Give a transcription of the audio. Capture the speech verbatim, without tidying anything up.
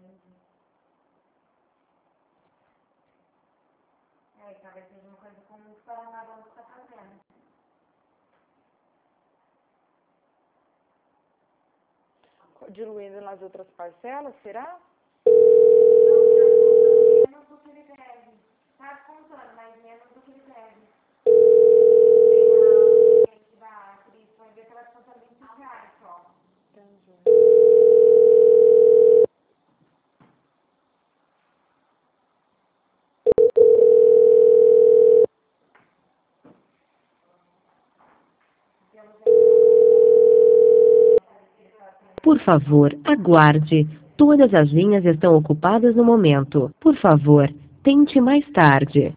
É, talvez seja uma coisa como o Paranavalos está fazendo. Diluindo nas outras parcelas, será? Menos do que ele deve. Tá descontando, mas menos do que ele deve. Tem a cliente da Cris, vai ver que ela desconta vinte e cinco reais só. Entendi. Por favor, aguarde. Todas as linhas estão ocupadas no momento. Por favor, tente mais tarde.